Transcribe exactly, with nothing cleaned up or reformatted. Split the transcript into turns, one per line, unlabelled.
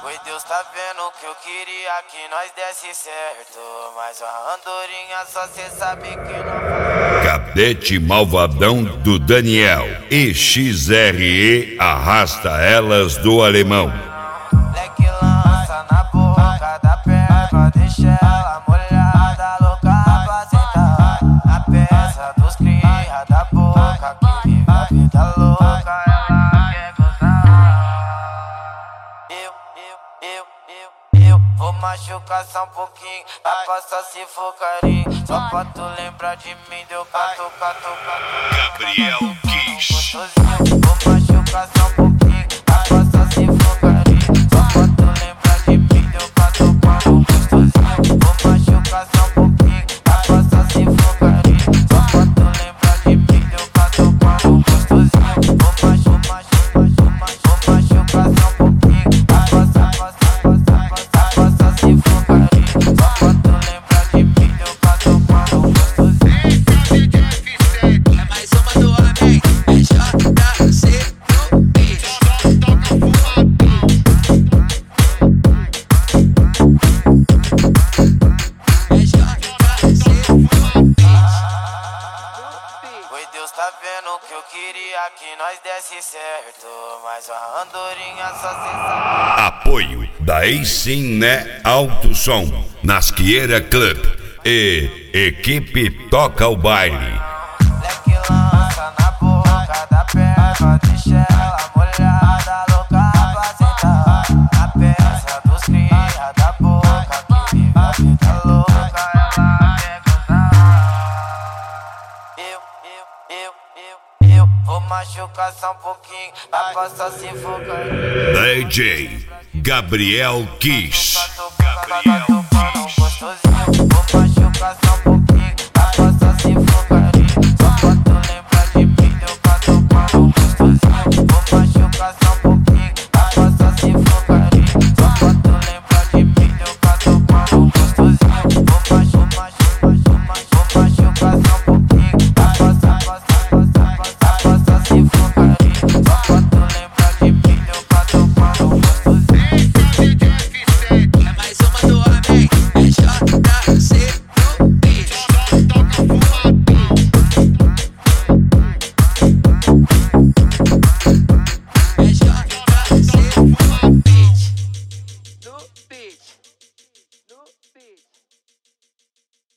Oi, Deus tá vendo que eu queria que nós desse certo, mas a andorinha só cê sabe que não.
Cadete Malvadão do Daniel e X R E arrasta elas do alemão.
Leque lança na boca da perna, deixa ela molhada, louca pra sentar. A peça dos cria da boca que vive a vida louca, ela quer gozar. Eu, eu, eu, eu, eu vou machucar só um pouquinho, pra passar se for carinho. Só pra tu lembrar de mim, deu cato, cato, cato.
Gabriel Kiss.
Vou machucar só um pouquinho, pra passar se for carinho. Só pra tu lembrar de mim, deu cato, cato, gostosinho. Vou machucar só um pouquinho, pra passar se for carinho. Só pra tu lembrar de mim, deu cato, cato, gostosinho. Vou machucar, machucar, machucar, vou machucar só um pouquinho, pra passar, passar, passar, passar, passar se for carinho. Só pra tu lembrar de mim, deu cato, cato, gostosinho.
É mais uma do homem, é J C no beat. É J C no beat.
Oi, Deus tá vendo que eu queria que nós desse certo, mas a andorinha só cê sabe.
Apoio da Eixiné Alto Som, Nasqueira Club e Equipe Toca o Baile.
Leque lança na boca da perna, deixa ela molhada, louca pra sentar. A peça dos cria da boca que vive a vida louca, ela quer gozar. Eu, eu, eu, eu, eu vou machucar só um pouquinho, pra passar se for carinho.
D J Gabriel Kiss.
Gabriel